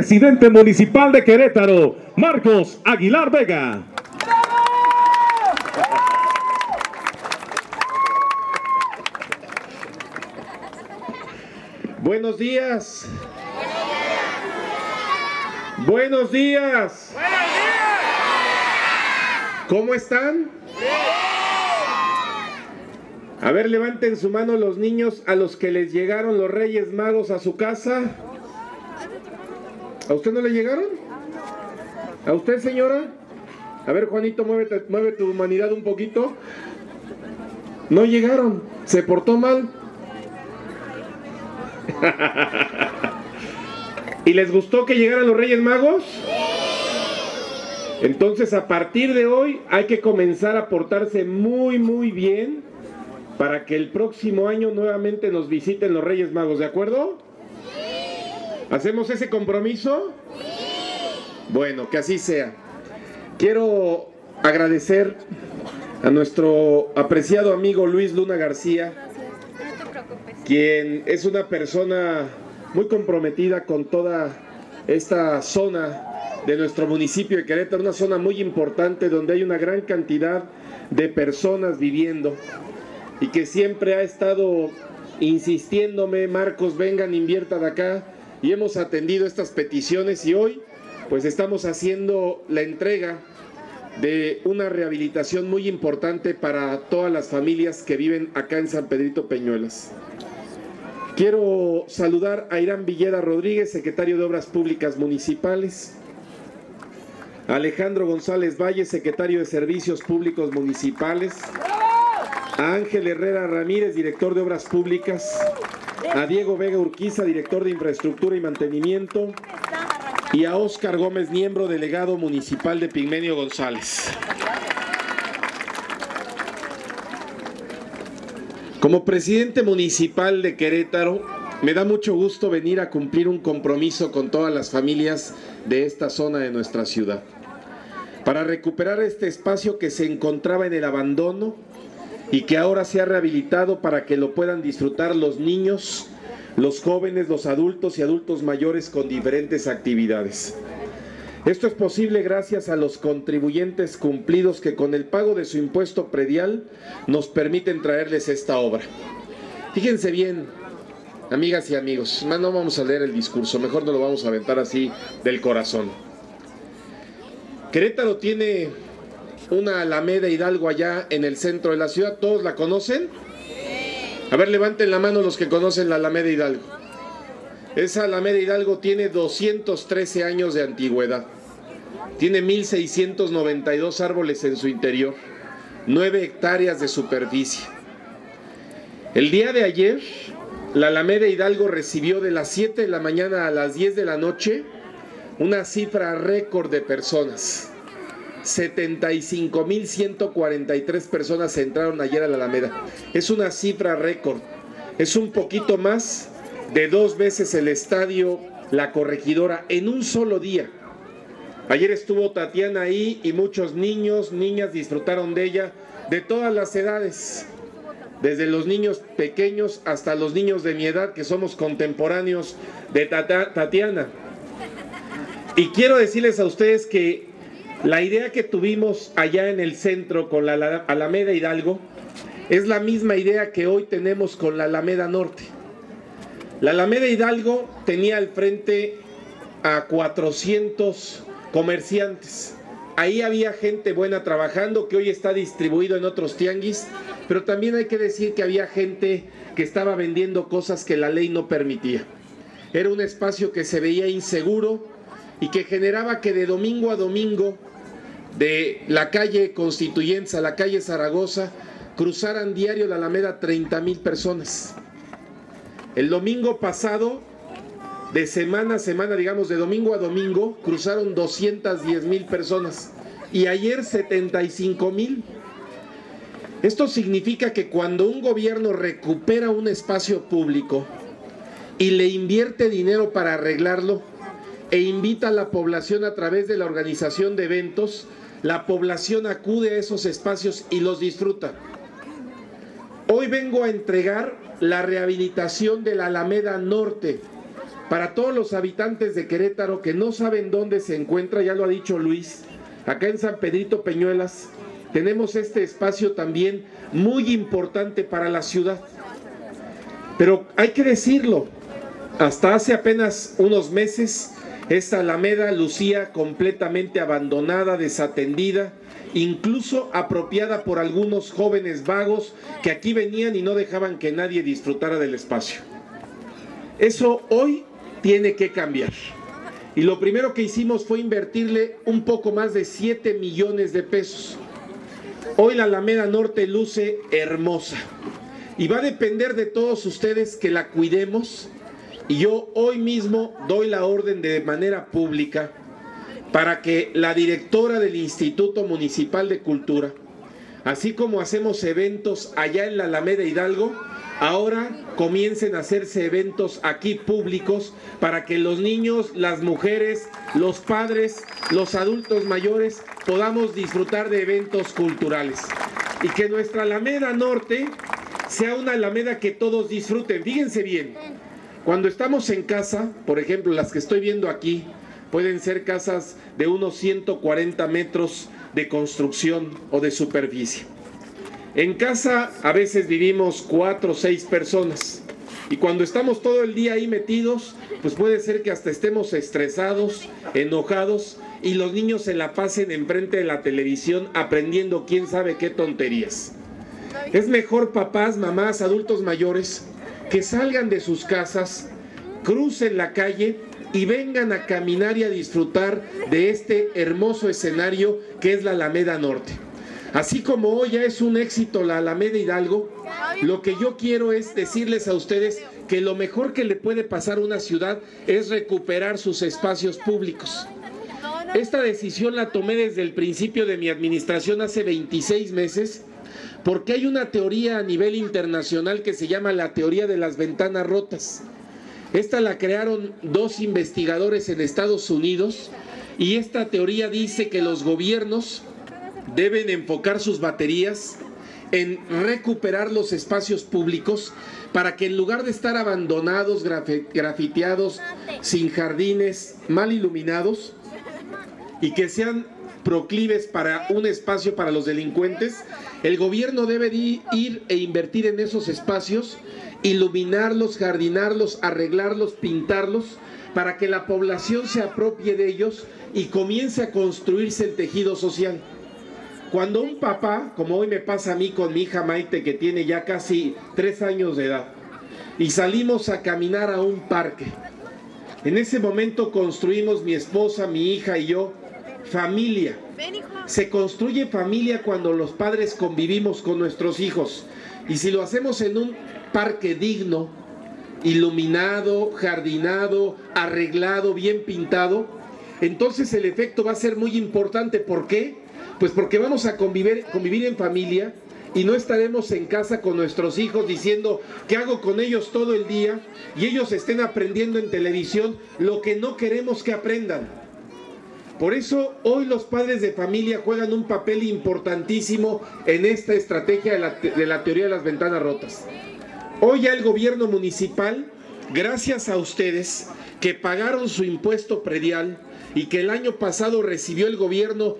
presidente municipal de Querétaro, Marcos Aguilar Vega. Buenos días. Buenos días. ¿Cómo están? A ver, levanten su mano los niños a los que les llegaron los Reyes Magos a su casa. ¿A usted no le llegaron? ¿A usted, señora? A ver, Juanito, mueve tu humanidad un poquito. No llegaron. ¿Se portó mal? ¿Y les gustó que llegaran los Reyes Magos? Entonces, a partir de hoy hay que comenzar a portarse muy, muy bien para que el próximo año nuevamente nos visiten los Reyes Magos, ¿de acuerdo? ¿Hacemos ese compromiso? Bueno, que así sea. Quiero agradecer a nuestro apreciado amigo Luis Luna García, quien es una persona muy comprometida con toda esta zona de nuestro municipio de Querétaro, una zona muy importante donde hay una gran cantidad de personas viviendo y que siempre ha estado insistiéndome: Marcos, vengan, inviertan acá, y hemos atendido estas peticiones y hoy pues estamos haciendo la entrega de una rehabilitación muy importante para todas las familias que viven acá en San Pedrito Peñuelas. Quiero saludar a Irán Villeda Rodríguez, secretario de Obras Públicas Municipales, a Alejandro González Valle, secretario de Servicios Públicos Municipales, a Ángel Herrera Ramírez, director de Obras Públicas, a Diego Vega Urquiza, director de Infraestructura y Mantenimiento, y a Óscar Gómez, miembro delegado municipal de Pigmenio González. Como presidente municipal de Querétaro, me da mucho gusto venir a cumplir un compromiso con todas las familias de esta zona de nuestra ciudad, para recuperar este espacio que se encontraba en el abandono y que ahora se ha rehabilitado para que lo puedan disfrutar los niños, los jóvenes, los adultos y adultos mayores con diferentes actividades. Esto es posible gracias a los contribuyentes cumplidos que con el pago de su impuesto predial nos permiten traerles esta obra. Fíjense bien, amigas y amigos, no vamos a leer el discurso, mejor no lo vamos a aventar así del corazón. Querétaro tiene una Alameda Hidalgo allá en el centro de la ciudad. ¿Todos la conocen? A ver, levanten la mano los que conocen la Alameda Hidalgo. Esa Alameda Hidalgo tiene 213 años de antigüedad. Tiene 1,692 árboles en su interior, 9 hectáreas de superficie. El día de ayer, la Alameda Hidalgo recibió de las 7 de la mañana a las 10 de la noche una cifra récord de personas. 75,143 personas entraron ayer a la Alameda. Es una cifra récord. Es un poquito más de 2 veces el estadio La Corregidora en un solo día. Ayer estuvo Tatiana ahí y muchos niños, niñas disfrutaron de ella, de todas las edades, desde los niños pequeños hasta los niños de mi edad, que somos contemporáneos de Tatiana. Y quiero decirles a ustedes que la idea que tuvimos allá en el centro con la Alameda Hidalgo es la misma idea que hoy tenemos con la Alameda Norte. La Alameda Hidalgo tenía al frente a 400 comerciantes. Ahí había gente buena trabajando que hoy está distribuido en otros tianguis, pero también hay que decir que había gente que estaba vendiendo cosas que la ley no permitía. Era un espacio que se veía inseguro y que generaba que de domingo a domingo, de la calle Constituyentes a la calle Zaragoza, cruzaran diario la Alameda 30,000 personas. El domingo pasado, de semana a semana, digamos de domingo a domingo, cruzaron 210,000 personas y ayer 75,000. Esto significa que cuando un gobierno recupera un espacio público y le invierte dinero para arreglarlo e invita a la población a través de la organización de eventos, la población acude a esos espacios y los disfruta. Hoy vengo a entregar la rehabilitación de la Alameda Norte, Para todos los habitantes de Querétaro que no saben dónde se encuentra, ya lo ha dicho Luis, acá en San Pedrito Peñuelas, tenemos este espacio también muy importante para la ciudad. Pero hay que decirlo, hasta hace apenas unos meses, esta alameda lucía completamente abandonada, desatendida, incluso apropiada por algunos jóvenes vagos que aquí venían y no dejaban que nadie disfrutara del espacio. Eso hoy tiene que cambiar. Y lo primero que hicimos fue invertirle un poco más de 7 millones de pesos. Hoy la Alameda Norte luce hermosa y va a depender de todos ustedes que la cuidemos, y yo hoy mismo doy la orden de manera pública para que la directora del Instituto Municipal de Cultura, así como hacemos eventos allá en la Alameda Hidalgo, ahora comiencen a hacerse eventos aquí públicos para que los niños, las mujeres, los padres, los adultos mayores podamos disfrutar de eventos culturales. Y que nuestra Alameda Norte sea una Alameda que todos disfruten. Fíjense bien, cuando estamos en casa, por ejemplo, las que estoy viendo aquí, pueden ser casas de unos 140 metros de construcción o de superficie. En casa a veces vivimos 4 o 6 personas, y cuando estamos todo el día ahí metidos, pues puede ser que hasta estemos estresados, enojados, y los niños se la pasen enfrente de la televisión aprendiendo quién sabe qué tonterías. Es mejor, papás, mamás, adultos mayores, que salgan de sus casas, crucen la calle y vengan a caminar y a disfrutar de este hermoso escenario que es la Alameda Norte. Así como hoy ya es un éxito la Alameda Hidalgo, lo que yo quiero es decirles a ustedes que lo mejor que le puede pasar a una ciudad es recuperar sus espacios públicos. Esta decisión la tomé desde el principio de mi administración hace 26 meses, porque hay una teoría a nivel internacional que se llama la teoría de las ventanas rotas. Esta la crearon 2 investigadores en Estados Unidos, y esta teoría dice que los gobiernos deben enfocar sus baterías en recuperar los espacios públicos para que en lugar de estar abandonados, grafiteados, sin jardines, mal iluminados y que sean proclives para un espacio para los delincuentes, el gobierno debe ir e invertir en esos espacios, iluminarlos, jardinarlos, arreglarlos, pintarlos, para que la población se apropie de ellos y comience a construirse el tejido social. Cuando un papá, como hoy me pasa a mí con mi hija Maite, que tiene ya casi 3 años de edad, y salimos a caminar a un parque, en ese momento construimos mi esposa, mi hija y yo, familia. Se construye familia cuando los padres convivimos con nuestros hijos, y si lo hacemos en un parque digno, iluminado, jardinado, arreglado, bien pintado, entonces el efecto va a ser muy importante. ¿Por qué? Pues porque vamos a convivir en familia y no estaremos en casa con nuestros hijos diciendo ¿qué hago con ellos todo el día? Y ellos estén aprendiendo en televisión lo que no queremos que aprendan. Por eso hoy los padres de familia juegan un papel importantísimo en esta estrategia de la teoría de las ventanas rotas. Hoy ya el gobierno municipal, gracias a ustedes que pagaron su impuesto predial y que el año pasado recibió el gobierno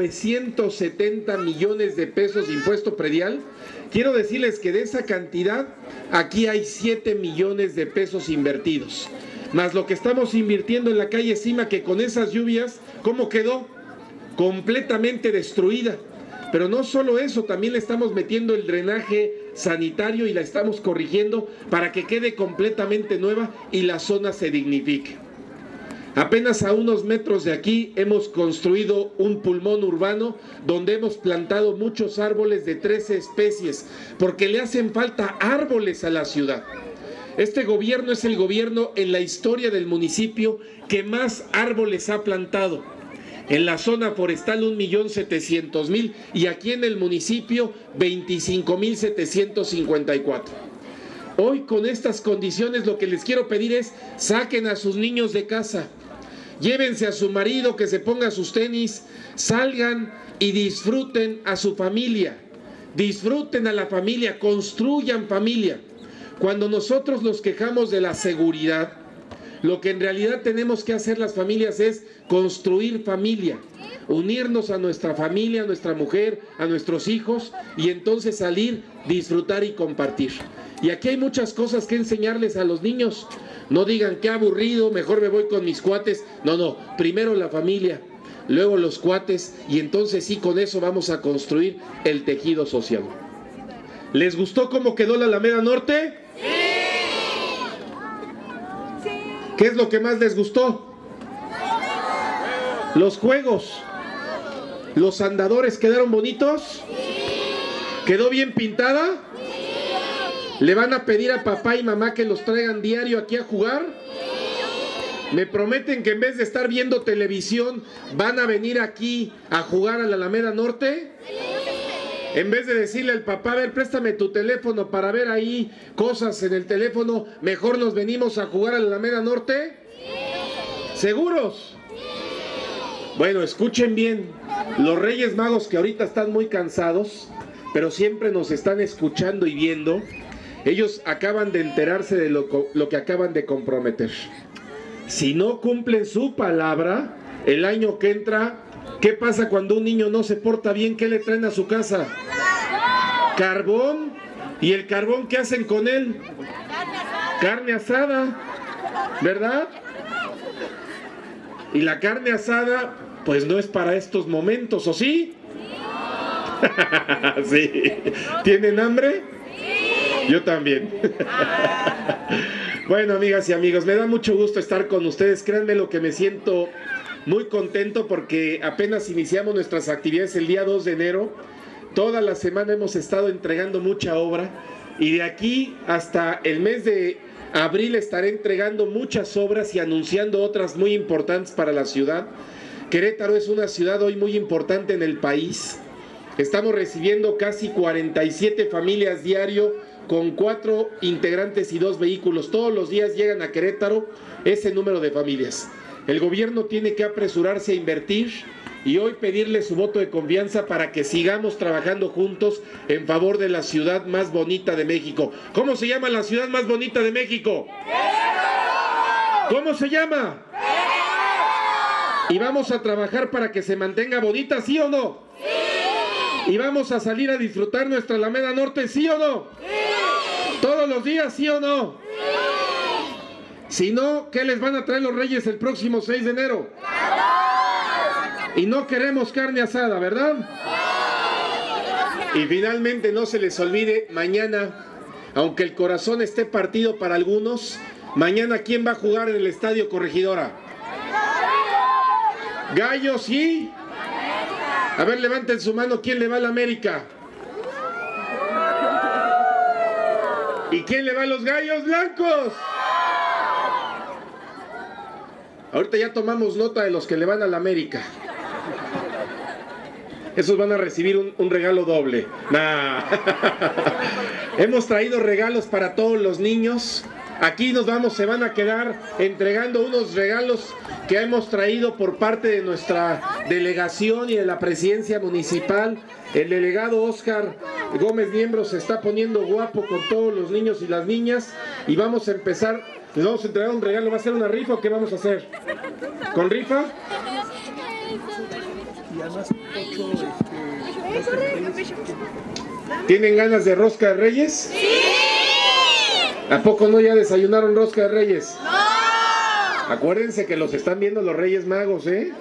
970 millones de pesos de impuesto predial, quiero decirles que de esa cantidad aquí hay 7 millones de pesos invertidos, más lo que estamos invirtiendo en la calle Cima, que con esas lluvias, ¿cómo quedó? Completamente destruida. Pero no solo eso, también le estamos metiendo el drenaje sanitario y la estamos corrigiendo para que quede completamente nueva y la zona se dignifique. Apenas a unos metros de aquí hemos construido un pulmón urbano donde hemos plantado muchos árboles de 13 especies, porque le hacen falta árboles a la ciudad. Este gobierno es el gobierno en la historia del municipio que más árboles ha plantado. En la zona forestal 1.700.000 y aquí en el municipio 25.754. Hoy con estas condiciones lo que les quiero pedir es saquen a sus niños de casa, llévense a su marido que se ponga sus tenis, salgan y disfruten a su familia, disfruten a la familia, construyan familia. Cuando nosotros nos quejamos de la seguridad, Lo que en realidad tenemos que hacer las familias es construir familia, unirnos a nuestra familia, a nuestra mujer, a nuestros hijos y entonces salir, disfrutar y compartir. Y aquí hay muchas cosas que enseñarles a los niños. No digan qué aburrido, mejor me voy con mis cuates. No, primero la familia, luego los cuates y entonces sí, con eso vamos a construir el tejido social. ¿Les gustó cómo quedó la Alameda Norte? Sí. ¿Qué es lo que más les gustó? Los juegos. ¿Los andadores quedaron bonitos? ¿Quedó bien pintada? ¿Le van a pedir a papá y mamá que los traigan diario aquí a jugar? ¿Me prometen que en vez de estar viendo televisión van a venir aquí a jugar a la Alameda Norte? En vez de decirle al papá, a ver, préstame tu teléfono para ver ahí cosas en el teléfono, mejor nos venimos a jugar a la Alameda Norte. ¿Seguros? Bueno, escuchen bien. Los Reyes Magos, que ahorita están muy cansados, pero siempre nos están escuchando y viendo, ellos acaban de enterarse de lo que acaban de comprometer. Si no cumplen su palabra, el año que entra, ¿qué pasa cuando un niño no se porta bien? ¿Qué le traen a su casa? Carbón. ¿Y el carbón qué hacen con él? Carne asada, ¿verdad? Y la carne asada, pues no es para estos momentos, ¿o sí? Sí. ¿Tienen hambre? Yo también. Bueno, amigas y amigos, me da mucho gusto estar con ustedes. Créanme lo que me siento muy contento porque apenas iniciamos nuestras actividades el día 2 de enero. Toda la semana hemos estado entregando mucha obra y de aquí hasta el mes de abril estaré entregando muchas obras y anunciando otras muy importantes para la ciudad. Querétaro es una ciudad hoy muy importante en el país. Estamos recibiendo casi 47 familias diario con 4 integrantes y 2 vehículos. Todos los días llegan a Querétaro ese número de familias. El gobierno tiene que apresurarse a invertir y hoy pedirle su voto de confianza para que sigamos trabajando juntos en favor de la ciudad más bonita de México. ¿Cómo se llama la ciudad más bonita de México? ¿Cómo se llama? Y vamos a trabajar para que se mantenga bonita, ¿sí o no? ¿Y vamos a salir a disfrutar nuestra Alameda Norte, sí o no? ¿Todos los días, sí o no? Si no, ¿qué les van a traer los Reyes el próximo 6 de enero? Y no queremos carne asada, ¿verdad? Y finalmente no se les olvide, mañana, aunque el corazón esté partido para algunos, mañana ¿quién va a jugar en el Estadio Corregidora? Gallos, ¿sí? A ver, levanten su mano, ¿quién le va a la América? ¿Y quién le va a los Gallos Blancos? Ahorita ya tomamos nota de los que le van a la América. Esos van a recibir un regalo doble. Nah. Hemos traído regalos para todos los niños. Aquí se van a quedar entregando unos regalos que hemos traído por parte de nuestra delegación y de la presidencia municipal. El delegado Óscar Gómez Miembro se está poniendo guapo con todos los niños y las niñas y vamos a empezar, les vamos a entregar un regalo. ¿Va a ser una rifa o qué vamos a hacer? ¿Con rifa? ¿Tienen ganas de rosca de Reyes? ¡Sí! ¿A poco no ya desayunaron rosca de Reyes? ¡No! Acuérdense que los están viendo los Reyes Magos, ¿eh?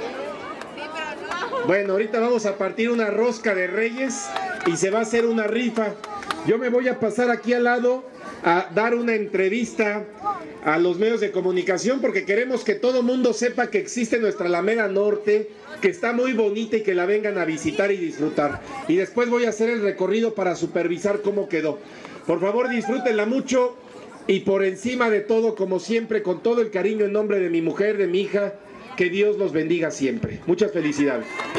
Bueno, ahorita vamos a partir una rosca de Reyes y se va a hacer una rifa. Yo me voy a pasar aquí al lado a dar una entrevista a los medios de comunicación porque queremos que todo mundo sepa que existe nuestra Alameda Norte, que está muy bonita y que la vengan a visitar y disfrutar. Y después voy a hacer el recorrido para supervisar cómo quedó. Por favor, disfrútenla mucho y por encima de todo, como siempre, con todo el cariño en nombre de mi mujer, de mi hija, que Dios los bendiga siempre. Muchas felicidades.